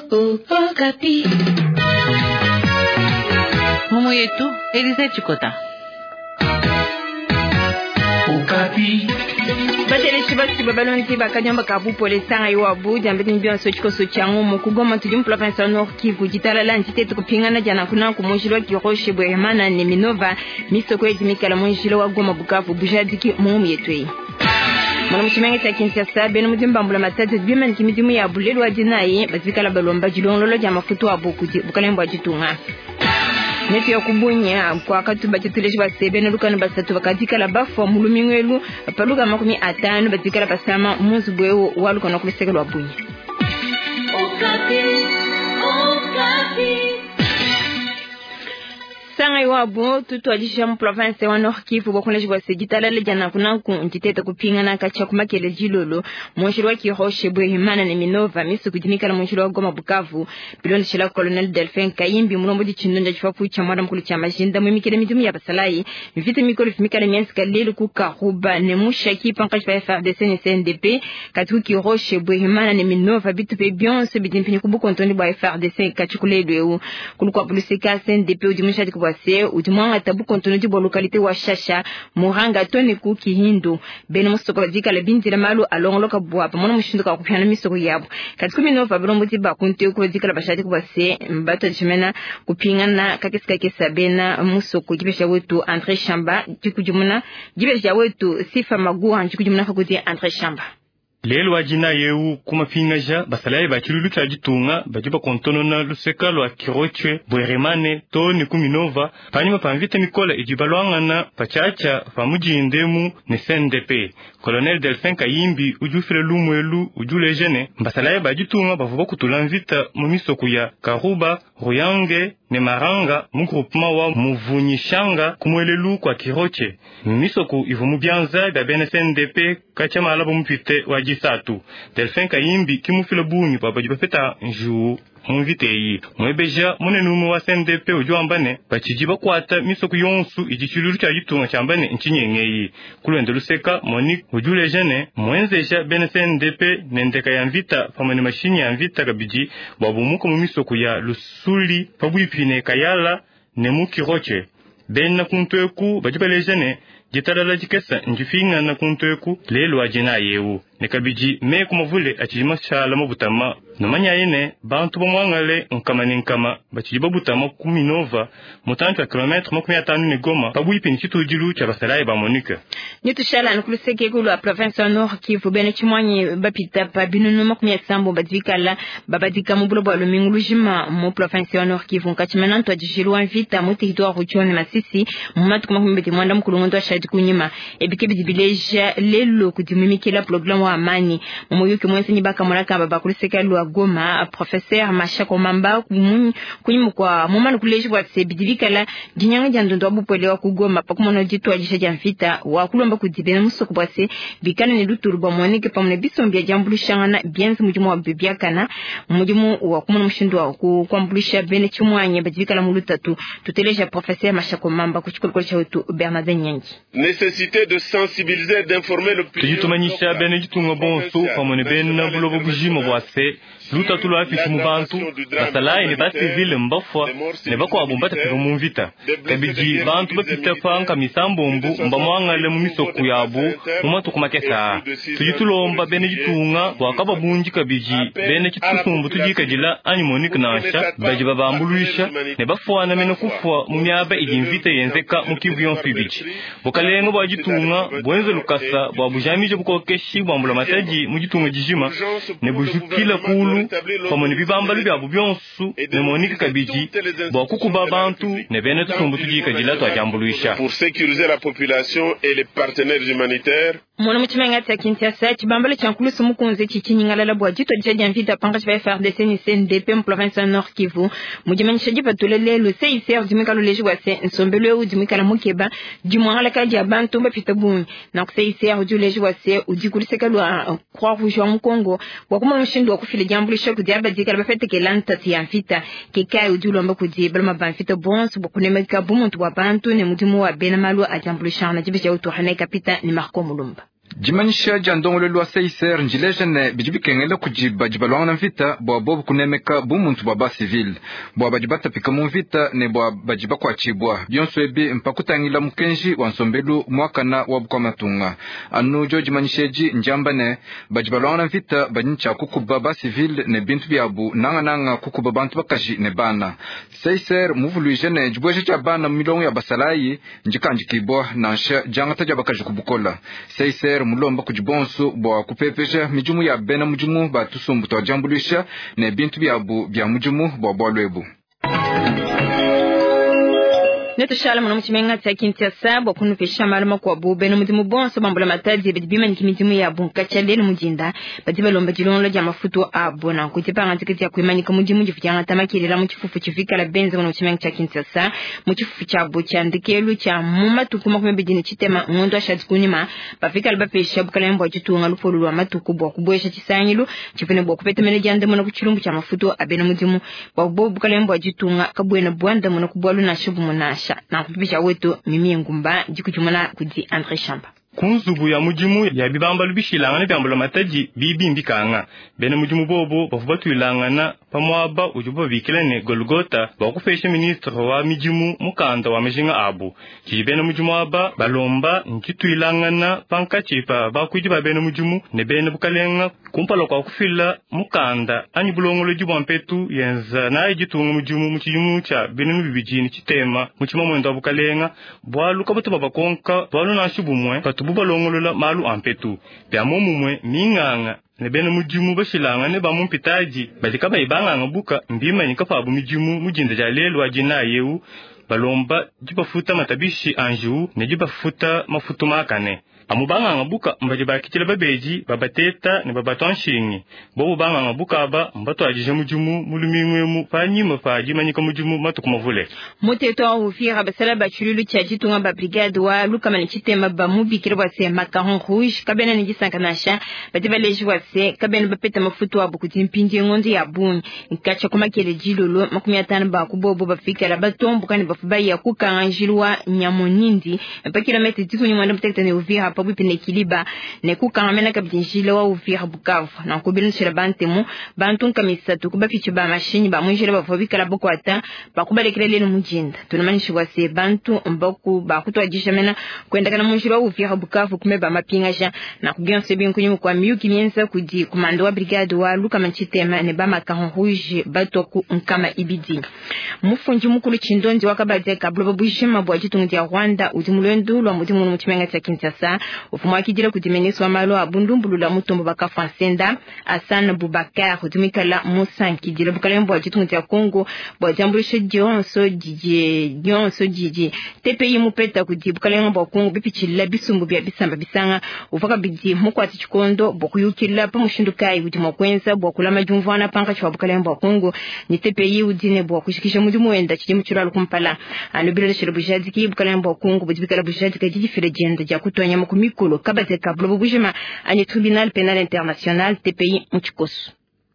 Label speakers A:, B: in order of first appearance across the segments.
A: Okapi.
B: Mumu yetu Elize Chikota.
A: Okapi.
C: Batele shibasi babalonzi bakanyamba kabu pole sanga iwabu jambeni mbio sochiko sochangu mukugoma tujum province ya Nord Kivu jitala la ntite tukupingana jana kuna kumujilwa kiroshe bwehemana ne Minova misoko yedimikala munjilo wa Goma Bukavu bujadiki mumu yetwe. Mwana mchimenge cha Kinshasa beno mudimba mbula matatu bimani kimidimu ya bulelo wa dinaye bazikala balomba jilongolo jama futu wa bukuti bukalembo jitunga. Netu ya kubunya kwa katuba chituleshi basebene lukana basatu bakadika la bafu mulumingwelu paluga 50 badika la basama muzu bwewo waluka na kubiseka lwa bunya.
A: Okapi. Okapi.
C: Sanga iwabu tutu ajisha province wa Nord Kivu bakoneshi basejitala le jana kuna kuntiteta kupingana kacha kumakele jilolo monshiro wa kiroshe bwehimana ne Minova misu kudimika na monshiro wa Goma Bukavu biloni shila Colonel Delphin Kayimbi mulombo di chinonja chifafu cha mwada mkulu cha majinda mwimikele midumu ya basalai mvite mikolo fimikale miensi kalelu kukaruba ne mushaki pankashi pa FRDC ne CNDP katuku kiroshe bwehimana ne Minova bitu pe bionse bidimpini kubu kontoni bwa FRDC kachukulelu kulukwa polisika CNDP udimusha wase udimanga tabu kontonu di localité wa Shasha Muranga toni ku Kihindu bene musoko badika la binzira malu alongoloka bwa pa mona mushinduka kupyana misoko yabo katika Minova bilombo di bakunte ku badika la bashati ku base mbato chimena kupingana kakisika kesabena musoko gibesha wetu André Chamba dikujumuna gibesha wetu Sifa Magua dikujumuna fakudi André Chamba.
D: Lelo wajina yeu kumapingaja basalai bakilulu cha jitunga bajiba kontono na luseka lwa kirochwe bweremane toni ku Minova panima panvite mikola ijibalwangana pachacha famujindemu ne CNDP Colonel Delphin Kayimbi ujufire lumwelu ujulejene basalai bajitunga bavuba kutulanvita mu misoko ya Karuba Ruyange ne Maranga mu groupement wa Muvunyishanga kumwelelu kwa kiroche misoko ivumu byanza da CNDP kachama alabo mpite wajisatu Delphin Kayimbi kimufile bunyu babaji bafeta njuu mwiviteyi mwebeja munenumu wa CNDP ujuambane bachijiba kwata misoko yonsu ijichilulu cha jitunga chambane nchinyengeyi kulwende luseka Monique ujulejene mwenzeja CNDP nendeka ya mvita pamane mashini ya mvita kabiji babumuko mu misoko ya Lusuli pabwipine Kayala ne Mukiroche benna kunteku bajibalejene jitalala jikesa njifinga na kunteku lelo ajina yewu nekabiji me kumavule achijima shala mabutama nomanya yene bantu bomwangale nkamani nkama bachijiba butama ku Minova mutantu ya kilometre 50 ne Goma pabuipi ni chitujilu cha basalai ba Monique
C: nitu shala nkuluseke ku la province ya Nord Kivu bene chimwanyi bapita pa binunu 100 badikala babadika mubulo bwa lumingulujima mu province ya Nord Kivu nkachimana ntwa jishilwa vita mu territoire ruchoni Masisi mumatu kuma kumbeti mwanda mkulungu ntwa shadi kunyima ebike bidibileja lelo kudimimikela programu wa amani mumuyuki mwensi nibaka muraka babakuluseka lwa Goma professeur Mashako Mamba kunyimu kwa mumanu kuleji kwa sebidibikala jinyanga jandondo abupwelewa kugoma pakumono jitu ajisha jamfita wakulomba kudibena musoko bwase bikana ni luturba Monique pamune bisombia jambulushangana bienzi mujimu wa bibiakana mujimu wa kumono mshindu wa kukwambulisha bene chumwanye badibikala mulutatu tuteleja professeur Mashako Mamba kuchukulukolisha wetu Bernard Nyangi.
E: Nécessité de sensibiliser, d'informer le public.
D: Tujitumanyisha bene jitunga bonso pamone bena bulobo bujimo bwase luta tulo afisi mubantu basalai ne basivile mbafwa ne bako abumbata firumu mvita kabiji bantu bapita fanka misambombu mbamwangale mu misoko yabo mumatu kumakesa tujitulomba bene jitunga wakaba bunji kabiji bene kitusumbu tujikajila ani Monique nasha baji babambuluisha ne bafwana meno kufwa mu myaba ijimvita yenzeka mu Kivu yonsu ibiji bokalengo bwa jitunga bwenze lukasa bwa bujamije bukokeshi bwambula mataji mu jitunga jijima ne bujukila kulu pamone bibambalu bya bubyonsu ne Monique kabiji bwa kukuba bantu ne bene tusumbu tujikajila twajambuluisha
E: pour sécuriser la population et les partenaires humanitaires.
C: Mwana mchimenga ta Kinshasa chibambale chankulusu mukunze chichinyingala la bwa jito jaja mvita panga chifa FRDC ni CNDP mu province ya Nord Kivu mujimenyesha jipa tulele le CICR dimika lo leji wase nsombele u dimika la mukeba dimwala kaji abantu bapita buni na ku CICR u leji wase udikuliseka lo Croix Rouge mu Congo wakuma mshindo wa kufile jambulisha kudiaba dikala bafete kelanta ya mvita kekai udulomba kudibala mabamfita bons bokunemeka bumuntu wa bantu ne mudimu wa benamalu ajambulisha na jibe ja utu hanai kapita ni Marco Mulumba.
F: Jimanyisha jandongole lwa seiser njilejene bijibikengele kujiba jibalwanga na mvita bwa bobu kunemeka bumuntu bwa ba civil bwa bajibata pika mu mvita ne bwa bajiba kwa chibwa byonso ebi mpakutangila mukenji wansombelu mwakana wa bukamatunga anu jo jimanyisheji njambane bajibalwanga na mvita banyincha kukuba ba civil ne bintu byabu nanga kukuba bantu bakaji ne bana seiser muvuluijene jibweje cha bana milongo ya basalayi njikanjikibwa nansha jangata jabakaji kubukola seiser mulomba kujibonso bwa kupepesha mijumu ya bena mujumu batusumbu twajambulisha ne bintu byabu bya mujumu bwa lwebu.
C: Neto shala mwana mchimenga tia kintia sabo kunu pesha marama kwa bube no mudimu bonso bambula matadi bidibima nikimidimu ya bunka chalele mujinda badiba lomba jilonlo ja mafuto abona kutipa ngantikiti ya kuimanyika mudimu jifutianga tamakirira muchifufu chifika la benze mwana mchimenga tia kintia sa muchifufu cha bocha ndikelu cha muma tukuma kumebidini chitema ngondo ashadikunyima bafika alba pesha bukala mbo chitunga lupolu wa matuku bwa kubwesha chisanyilu chifune bwa kupeta mene jande mwana kuchilumbu cha mafuto abena mudimu bwa bukala mbo chitunga kabwena bwanda mwana kubwalu na shubu munasha na kupisha wetu mimi ngumba jikuchumana kudi Andre Chamba
D: kunzubu ya mujimu ya bibamba lubishilanga ne byambula mataji bibimbi kanga bene mujimu bobo bafubatu ilangana pamwaba ujubo bikilane Golgota bakufesha ministre wa mijimu mukanda wa majinga abu kibene mujimu aba balomba nkitu ilangana pankachipa bakujiba bene mujimu ne bene bukalenga kumpalo kwa kufila mukanda ani bulongolo jibwa mpetu yenza na ejitunga mujimu muchijumu cha bene bibijini chitema muchima mwendo bukalenga bwalu kabuto babakonka bwalu na shubumwe buba longolola malu ampetu bya momumwe minganga ne bene mujimu bashilanga ne bamumpitaji badika bayibanga ngabuka mbima nyikafa abu mijimu mujinda jalelo ajina yewu balomba jibafuta matabishi anju ne jibafuta mafutu makane amubanga ngabuka mbajiba kitile babeji babateta ne babatonshini bobu banga ngabuka aba mbato ajije mujimu mulumingwe mu panyima faji manyika mujimu matukumavule
C: moteto wa ufira basala bachululu cha jitunga ba brigade wa lukama ni chitema ba mubikira base macaron rouge kabena ni jisankanasha batiba leji wase kabena bapeta mafutu wa bukuti mpinje ngondi ya bunyi nkacha kumakele jilolo 15 ba kubobo bafika la batombu kani bafubai ya kukanjilwa nyamonindi pa kilomita 10 nyuma ndamtekta ne ufira pa bipine kiliba ne kukamena kabinjile wa ufira Bukavu na kubilinshira bantemu bantu nkamisatu kubafiche ba mashini ba mwijile bafobika la bokwata bakubalekele leno mujinda tunamanisha wase bantu mboku bakutwajisha mena kwenda kana mwijile wa ufira Bukavu kumeba mapingasha na kubionse binkunyu kwa miyuki mienza kudi komando wa brigade wa luka manchitema ne ba macaron rouge batoku nkama ibidi mufunji mukulu chindonzi wakabadze kablo babushima bwa chitungu ya Rwanda udimulendo lwa mudimu muchimenga cha Kinshasa ufumwa kijira kudimeniswa malo abundumbulu la mutombo baka Fransenda Hassan Boubacar udimikala Musa kijira bukalembo wa chitungu ya Kongo bwa jambulishe jonso jiji TPI mupeta kudi bukalembo wa Kongo bipichilla bisumbu bya bisamba bisanga ufaka bidi mukwati chikondo bokuyukilla pa mushindukai udimo kwenza bwa kulama jumvana panka chwa bukalembo wa Kongo ni TPI udine bwa kushikisha mudimu wenda chijimu churalo kumpala anubira shiro bujadi ki bukalembo wa Kongo bujibikala bujadi ka jiji firejenda ja kutonya mukumikolo kabate kablo bujima anye tribunal penal international TPI mchikosu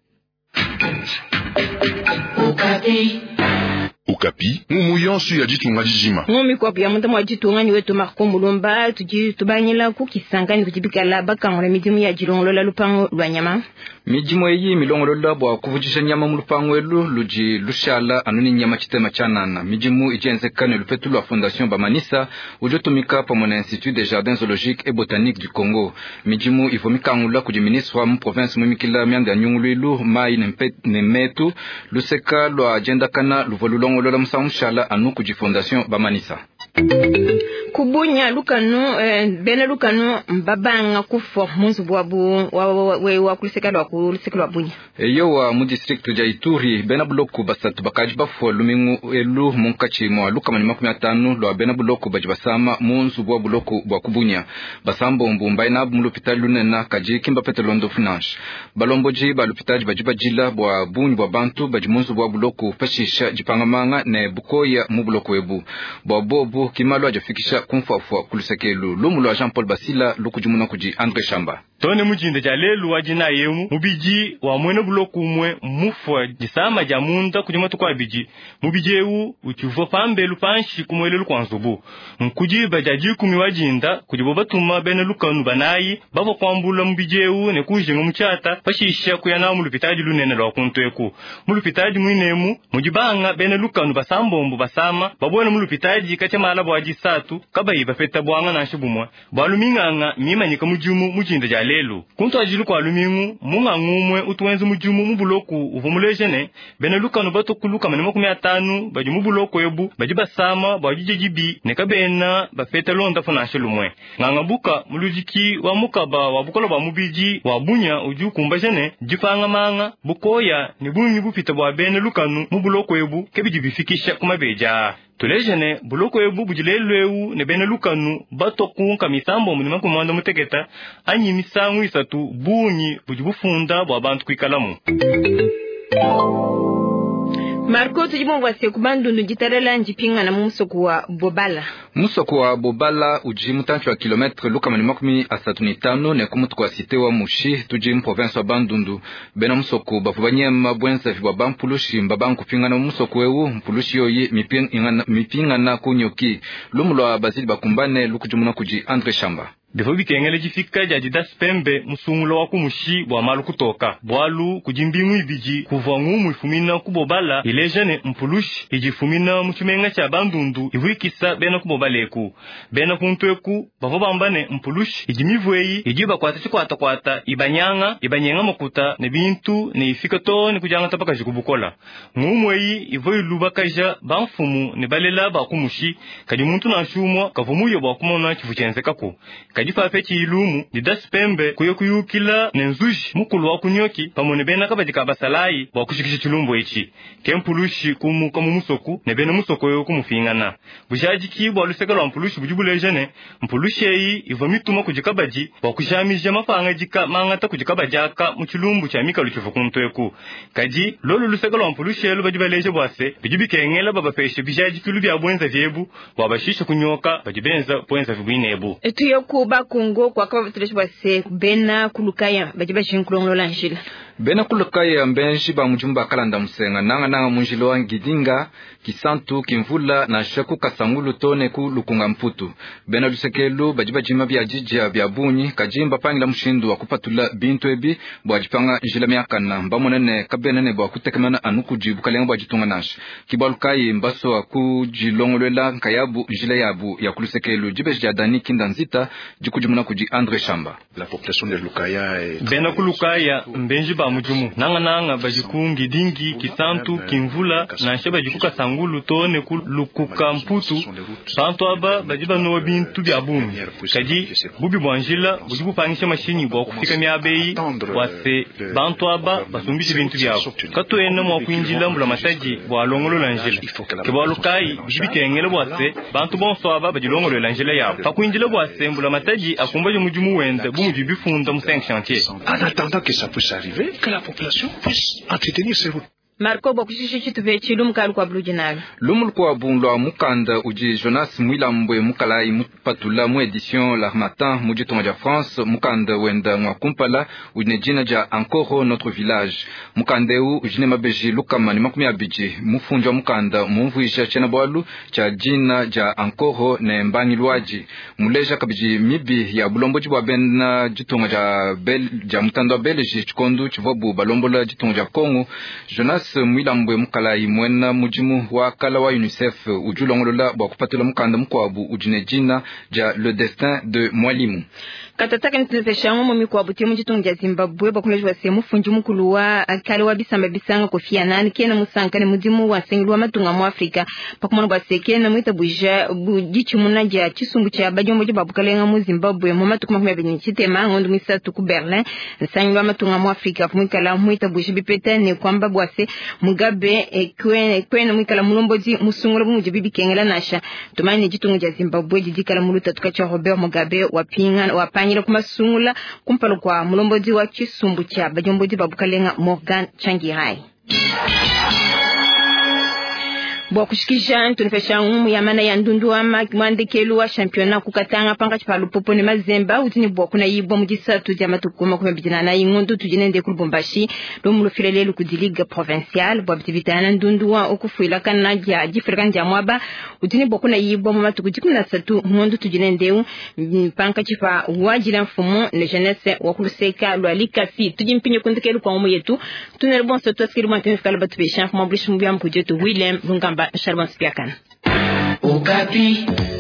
G: Okapi mumuyonsu ya jitunga jijima
C: ngomi kwa pia mutamu wa jitunga ni wetu Marco Mulomba tubanyila kukisangani kujibikala bakangula midimu ya jilongolo la lupango lwa nyama
F: mijimu eyi milongolo la bwa kuvujisha nyama mu lupango elu luji lushala anuni nyama chitema chanana mijimu ijenzekane lupetu lwa fondation Bamanisa ujotumika pamona Institut des Jardins Zoologiques et Botaniques du Congo mijimu ivomikangula kujiministwa mu province mwimikila mianda nyungulu mai nemetu luseka lwa agenda kana luvolulongo lola musamushala anu kuji fondation Bamanisa
C: kubunya lukano bena lukano mbabanga kufo munzu bwabu wa kulisekala kulisekala bunya
F: eyo wa mu district ja Ituri bena bloku basatu bakaji bafo lumingu elu munkachi mo lukama ni 15 lwa bena bloku bajibasama munzu bwa bloku bwa kubunya basambo mbumba ina mu hospital lunena kaji kimba petelondo finance balomboji ba hospital bajibajila bwa bunyi bwa bantu bajimunzu bwa bloku fashisha jipangamanga ne bukoya mu bloku webu bwa bobu kimalo ajafikisha kumfafwa kulusekelu lomulo Jean Paul Basila lukujumuna kuji Andre Shamba
D: tone mujinde jalelu wajina yemu mubiji wa mwene buloku umwe mufwa jisama jamunda kujuma tukwa biji mubijewu uchivo pambelu panshi kumwelelu kwa nzubu mkuji bajaji kumi wajinda kujibo batuma bene lukanu banayi bavo kwambula mubijewu ne kujenga muchata pashisha kuyana mulupitaji lunene lwa kuntueku mulupitaji mwinemu mujibanga bene lukanu basambombo basama babona mulupitaji kache malabo wajisatu kabayi bafeta bwanga na shibumwa baluminganga mimanyika mujumu mujinde jalelu kuntu ajilu kwa lumingu mungangumwe utuwenzi mujumu mubuloku uvumulejene bene lukanu batokuluka manemo 500 baji mubuloku ebu baji basama bajijibi nekabena bafeta londa fona shelumwe ngangabuka mulujiki wa mukaba wabukolo ba mubiji wabunya ujukumba jene jifanga manga bukoya ni bunyi bupita bwa bene lukanu mubuloku ebu kebiji bifikisha kumabeja tulejene buloko ebu bujilelwewu ne bene lukanu batokunka misambo munima kumanda mutegeta anyi misangu isatu bunyi bujibufunda bwa bantu kwikalamu
C: Marco tujibongwa se kubandundu jitarela njipinga na musoko wa Bobala.
F: Musoko wa Bobala uji mutancho wa kilometre luka manimokumi asatunitano ne kumutu kwa site wa Mushi tuji province wa Bandundu. Bena musoko bafubanye mabwenza vibwa bampulushi mbabangu kupinga na musoko wewu mpulushi yoyi mipinga na kunyoki. Lumulo wa Basili bakumbane lukujumuna kuji Andre Shamba.
D: Defo bikengele jifika jajidas pembe musumulo wa kumushi bwa malu kutoka. Bwalu kujimbingu ibiji kuvangumu ifumina kubobala ilejane mpulushi ijifumina muchumenga cha Bandundu iwikisa bena kubobaleku. Bena kuntueku bafo bambane mpulushi ijimivweyi ijiba kwata ibanyenga makuta ne bintu ne ifika to ne kujanga tapaka jikubukola. Ngumweyi ivoyi lubakaja banfumu ne balela ba kumushi kadi muntu na shumwa kavumuyo bwa kumona chifuchenzekako. Kajifa fechi ilumu didas pembe kuyokuyukila nenzushi mukulu wa kunyoki pamone bena kabadika basalayi wa kushikisha chilumbo ichi kempulushi kumuka mumusoku ne bena musoko yo kumufingana bujaji kibwa lusekalo mpulushi bujubulejene mpulushi yi ivomituma kujikabaji wa kujamija mafanga jika mangata kujikabajaka mu chilumbu cha mikalu chifukuntueku kaji lolu lusekalo mpulushi elu bajibaleje bwase bijibikengela baba peshe bijaji kilu bya bwenza vyebu wabashisha kunyoka bajibenza bwenza vibwinebu
C: Kuba Kongo kwa kaba tuleshwa se bena kulukaya bajiba shinkulongo lanjila
F: bena kulukaya mbenji ba mujumba kalanda musenga nanga munjilo wa Ngidinga Kisantu Kimvula na Shaku Kasangulu tone ku lukunga mputu bena lusekelu bajiba jima bya jijia bya bunyi kajimba pangila mushindu wa kupatula bintu ebi bwajipanga njila myakana mbamonene kabenene bwa kutekemana anukujibu kalenga bwajitunga nash kibalukai mbaso wa kujilongolwela nkayabu njila yabu ya kulusekelu jibe jadani kindanzita jikujumuna kuji Andre Shamba.
G: La population de Lukaya
D: bena kulukaya mbenji ba mujumu nanga bajikungi dingi Kisantu Kimvula na sheba jikuka sangulu tone ku lukuka mputu bantu aba bajiba no bintu bya bumi kaji bubi bwanjila bujibu pangisha mashini bwa kufika miabeyi wase bantu aba basumbije bintu byabo kato ene mwa kuinjila mbula mataji bwa longolo lanjila kibalukai bibi kengele bwase bantu bonso aba bajilongolo lanjila yabo pakuinjila bwase mbula mataji akumbaje mujumu wende bumuji bifunda mu 5 chantier
G: en attendant que ça puisse arriver, que la population puisse entretenir ses routes.
C: Marco bokushishi chituve chilum kalu kwa blujinal
F: lumul kwa bunlo mukanda uji Jonas Mwilambwe mukalai mupatula mu edition l'Armatan mujitonga ja France mukanda wenda ngwa kumpala ujine jina ja encore notre village mukandeu ujine mabeji lukamani makumi abiji mufunjwa mukanda mumvuisha chena bwalu cha jina ja encore ne mbani lwaji muleja kabiji mibi ya bulomboji bwa bena jitonga ja mutando Belgique chikondu chivobu balombola jitonga ja Congo Jonas Mwilambwe mukalai mwena mujimu wa kala wa UNICEF ujulongolola bwa kupatula mukanda mukwabu ujine jina ja le destin de Mwalimu
C: katataka niteshango mumi kwa buti mujitunga Zimbabwe bakulejwa semu funju mukulu wa kale wa bisamba bisanga kofia nani kena musanka ne mudimu wa sengilwa matunga mu Afrika pakumana bwa sekena muita buja bujichi munaja chisungu cha bajombo je babukalenga mu Zimbabwe mu matukuma kwa binyi chitema ngondu misatu ku Berlin sangilwa matunga mu Afrika kumikala muita buja bipetane kwamba bwase Mugabe kwene mwikala mulombozi musungula bumuje bibi kengela nasha tumani jitunga ja Zimbabwe jidikala muluta tukacha Robert Mugabe wapinga wapanyira kumasungula kumpalo kwa mulombozi wa chisumbu cha bajombozi babukalenga Morgan Changirai Bo kushikisha tunafesha ya mana ya ndundu wa mwandekelu wa championnat kukatanga panga chipalu popo ne mazemba utini bo kuna yibwa mujisatu jama tukuma kwa bijina na ingundu tujinende ku Lubumbashi do mulufilele ku ligue provinciale bo bitivitana ndundu wa okufuila kana ja jifrika nja mwaba utini bo kuna yibwa mu matuku 17 ngundu tujinende panga chipa wajila mfumo ne jeunesse wa kuluseka lwalika fi tujimpinye kundikelu kwa umu yetu tunere bon soto askiri mwantene fikala batu beshan mabrishu mbya mkujetu Willem Ngamba Sharban Spiakan.
A: Okapi.